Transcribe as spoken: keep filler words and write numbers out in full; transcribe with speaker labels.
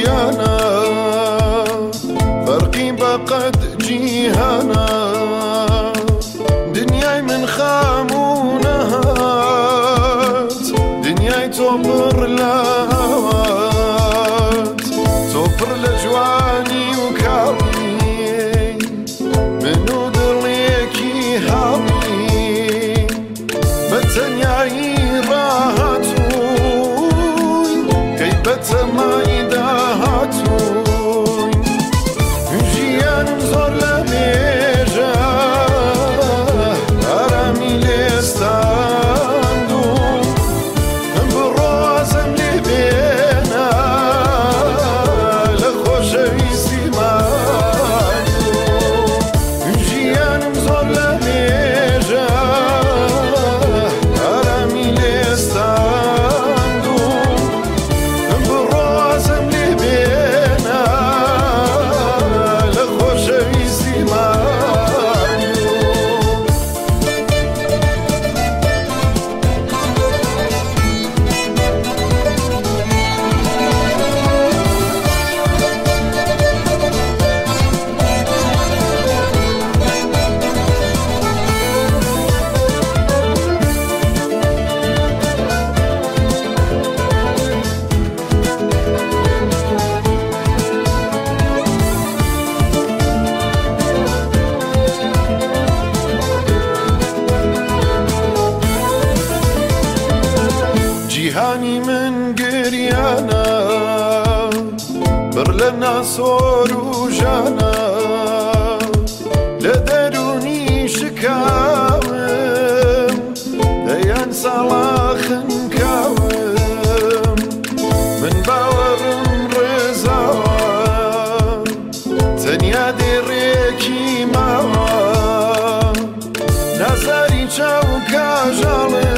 Speaker 1: جيانا فرقي بقد جيهانا دنياي من خامونهات دنياي توبر لهوات توبر لجواني وكاوي منو درليكي هاوي بتنياي راهاتوي كي بتماي داهاتوي جيان زور لبيجا أرامي لستاندو بروازم لبينا لخوشوي سيمانو جيان زور لبيجا أرامي لستاندو بروازم لبينا لخوشوي سيمانو جيهاني من قريانا برلنا صور وجانا لدروني شكاوم ديان صلاخ كاوم من باور رزاوة تنيا دريكي ماوا نازاري چاو كاجالم